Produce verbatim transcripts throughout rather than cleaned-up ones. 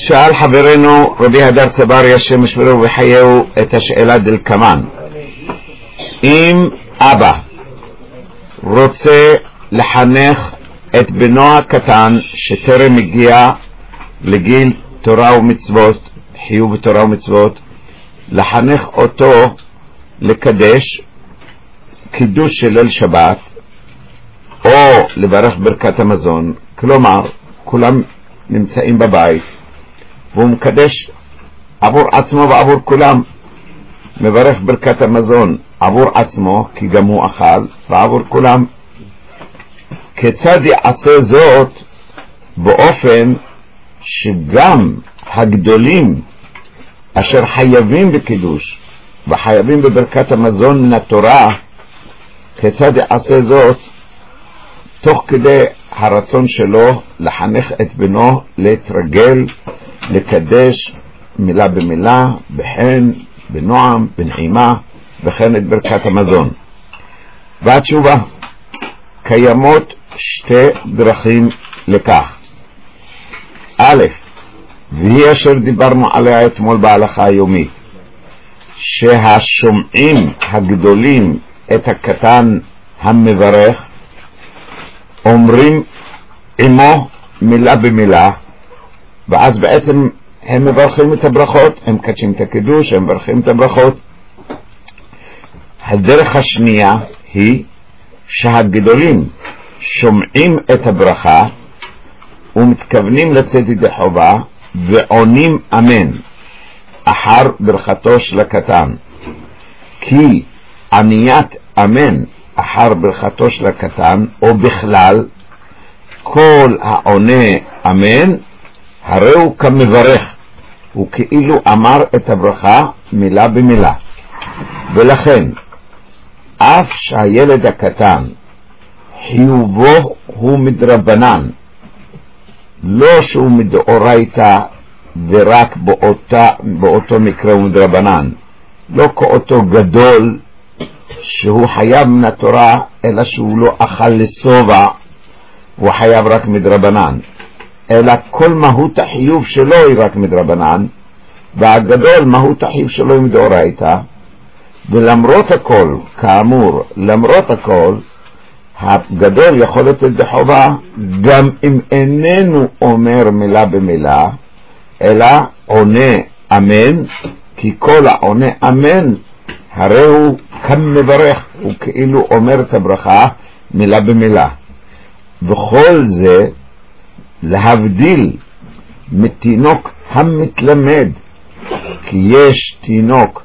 שאל חברנו רבי הדר צברי השם ישמרו וחייהו את השאלה דלקמן: אם אבא רוצה לחנך את בנו הקטן שטרם הגיע לגיל תורה ומצוות, חיוב תורה ומצוות, לחנך אותו לקדש קידוש של ליל שבת או לברך ברכת המזון, כלומר כולם נמצאים בבית והוא מקדש עבור עצמו ועבור כולם, מברך ברכת המזון עבור עצמו כי גם הוא אכל ועבור כולם. כיצד יעשה זאת באופן שגם הגדולים אשר חייבים בקידוש וחייבים בברכת המזון מן התורה, כיצד יעשה זאת תוך כדי הרצון שלו לחנך את בנו להתרגל לקדש מילה במילה, בחן, בנועם, בנעימה, וכן את ברכת המזון? והתשובה: קיימות שתי דרכים לכך. א', והיא אשר דיברנו עליה אתמול בהלכה היומית, שהשומעים הגדולים את הקטן המברך אומרים עמו מילה במילה, ואז בעצם הם מברכים את הברכות, הם קדשים את הקידוש, הם מברכים את הברכות. הדרך השנייה היא שהגדולים שומעים את הברכה ומתכוונים לצאת ידי חובה ועונים אמן אחר ברכתו של הקטן, כי עניית אמן אחר ברכתו של הקטן או בכלל כל העונה אמן הרי הוא כמברך, הוא כאילו אמר את הברכה מילה במילה. ולכן אף שהילד הקטן חיובו הוא מדרבנן, לא שהוא מדאורייתא ורק באותה, באותו מקרה הוא מדרבנן, לא כאותו גדול שהוא חייב מן התורה, אלא שהוא לא אכל לסובע הוא חייב רק מדרבנן, אלא כל מהות החיוב שלו היא רק מדרבנן, והגדול מהות החיוב שלו היא מדאורייתא. ולמרות הכל, כאמור, למרות הכל, הגדול יכול לתת בחובה גם אם איננו אומר מילה במילה, אלא עונה אמן, כי כל העונה אמן הרי הוא כמברך, הוא כאילו אומר את הברכה מילה במילה. וכל זה להבדיל מתינוק המתלמד, כי יש תינוק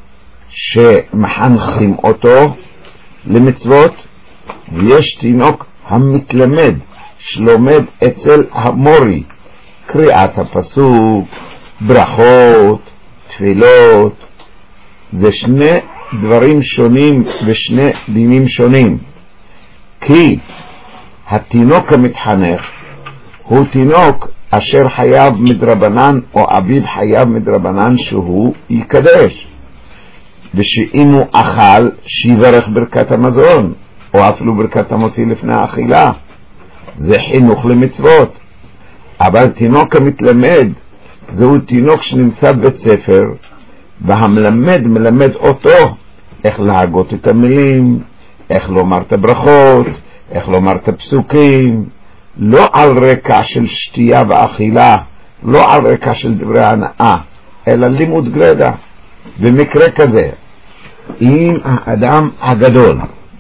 שמחנכים אותו למצוות, ויש תינוק המתלמד שלומד אצל המורי קריאת הפסוק, ברכות, תפילות. זה שני דברים שונים ושני דינים שונים, כי התינוק המתחנך הוא תינוק אשר חייב מדרבנן או אביו חייב מדרבנן שהוא יקדש, ושאם הוא אכל שיברך ברכת המזון או אפילו ברכת המוציא לפני האכילה, זה חינוך למצוות. אבל תינוק המתלמד זהו תינוק שנמצא בבית ספר, והמלמד מלמד אותו איך להגות את המילים, איך לומר את הברכות, איך לומר את הפסוקים, לא על רקע של שתייה ואכילה, לא על רקע של דברי הנאה, אלא לימוד גרדה. במקרה כזה, אם האדם הגדול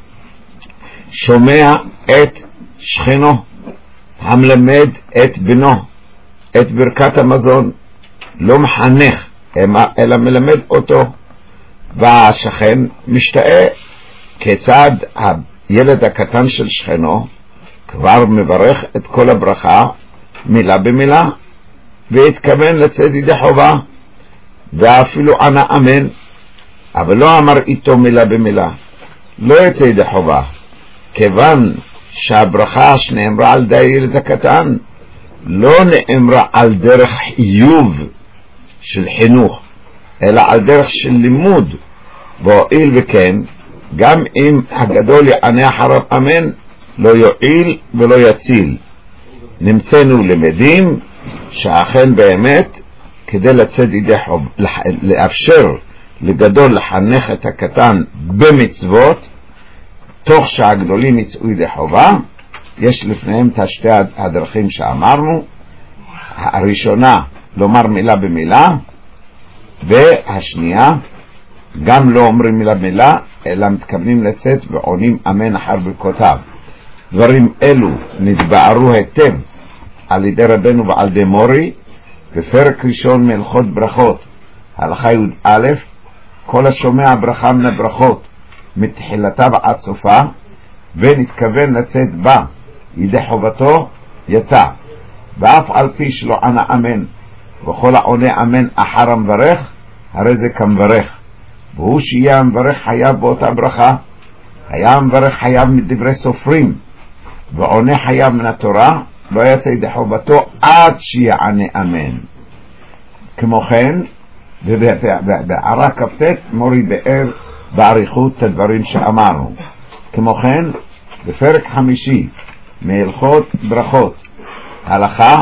שומע את שכנו המלמד את בנו את ברכת המזון, לא מחנך אלא מלמד אותו, והשכן משתאה כיצד הילד הקטן של שכנו כבר מברך את כל הברכה מילה במילה והתכוון לצאת ידי חובה ואפילו ענה אמן, אבל לא אמר איתו מילה במילה, לא יצא ידי חובה, כיוון שהברכה שנאמרה על ידי הילד הקטן לא נאמרה על דרך חיוב של חינוך, אלא על דרך של לימוד. והואיל וכן, גם אם הגדול יענה אחריו אמן, לא יועיל ולא יציל. נמצאנו למדים שאכן באמת כדי לצאת ידי חוב, לאפשר לגדול לחנך את הקטן במצוות, תוך שהגדולים יצאו ידי חובה. יש לפניהם את שתי הדרכים שאמרנו. הראשונה, לומר מילה במילה, והשנייה, גם לא אומרים מילה במילה, אלא מתכוונים לצאת ועונים אמן אחר ברכותיו. דברים אלו נתבארו היטב על ידי רבנו ועל ידי מורי, בפרק ראשון מהלכות ברכות, הלכה י"א, כל השומע ברכה מן הברכות, מתחילתה ועד סופה, ונתכוון לצאת בה ידי חובתו, יצא. ואף על פי שלא ענה אמן, וכל העונה אמן אחר המברך, הרי זה כמברך. והוא שיהיה המברך חייב באותה ברכה, היה המברך חייב מדברי סופרים, ועונה חייב מן התורה, לא יצא ידי חובתו עד שיענה אמן. כמו כן, ובערה כ"ט מורי באר בעריכות את הדברים שאמרנו. כמו כן, בפרק חמישי מהלכות ברכות, הלכה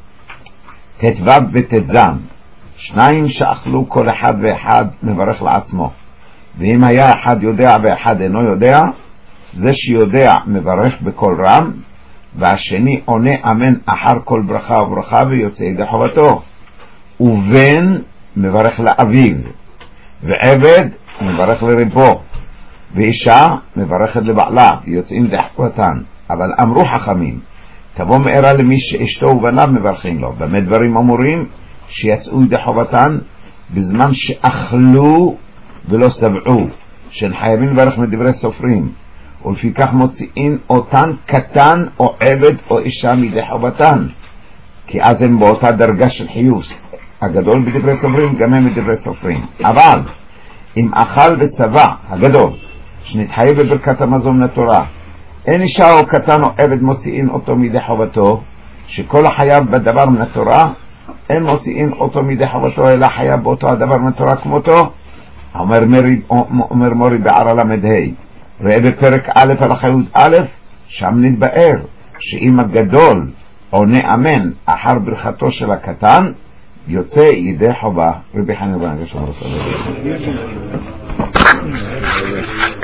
ט"ו וט"ז, שניים שאכלו כל אחד ואחד מברך לעצמו, ואם היה אחד יודע ואחד אינו יודע, זה שיודע מברך בכל רם, והשני עונה אמן אחר כל ברכה וברכה ויוצא ידי חובתו. ובן מברך לאביו, ועבד מברך לרבו, ואישה מברכת לבעלה ויוצאים ידי חובתן. אבל אמרו חכמים, תבוא מארה למי שאשתו ובניו מברכים לו. במה דברים אמורים? שיצאו ידי חובתן בזמן שאכלו ולא שבעו, שהן חייבים לברך מדברי סופרים, ולפיכך מוציאים אותן קטן או עבד או אישה מידי חובתן, כי אז הם באותה דרגה של חיוס. הגדול בדברי סופרים, גם הם מדברי סופרים. אבל אם אכל ושבע הגדול, שנתחייב בברכת המזון מן התורה, אין אישה או קטן או עבד מוציאים אותו מידי חובתו, שכל החייב בדבר מן התורה, אין מוציאים אותו מידי חובתו, אלא חייב באותו הדבר מן התורה כמותו. אומר מורי, אומר מורי בערה למדהי, ראה בפרק א' הלכה י"א, שם נתבאר שאם הגדול עונה אמן אחר ברכתו של הקטן, יוצא ידי חובה. רבי חנין בן עקשיא